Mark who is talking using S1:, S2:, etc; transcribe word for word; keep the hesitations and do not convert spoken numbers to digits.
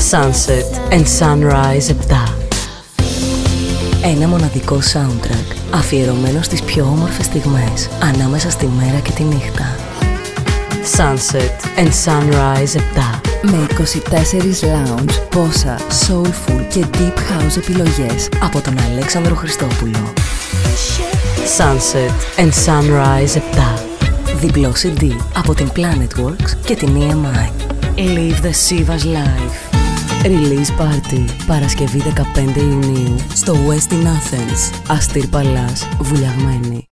S1: Sunset and Sunrise επτά.
S2: Ένα μοναδικό soundtrack αφιερωμένο στις πιο όμορφες στιγμές ανάμεσα στη μέρα και τη νύχτα.
S1: Sunset and Sunrise επτά.
S2: Με είκοσι τέσσερις lounge, πόσα, soulful και deep house επιλογές από τον Αλέξανδρο Χριστόπουλο.
S1: Sunset and Sunrise επτά.
S2: Διπλό σι ντι από την Planetworks και την ι εμ άι. Live the Siva's Life. Release Party Παρασκευή δεκαπέντε Ιουνίου στο Westin Athens. Αστήρ Παλάς, Βουλιαγμένη.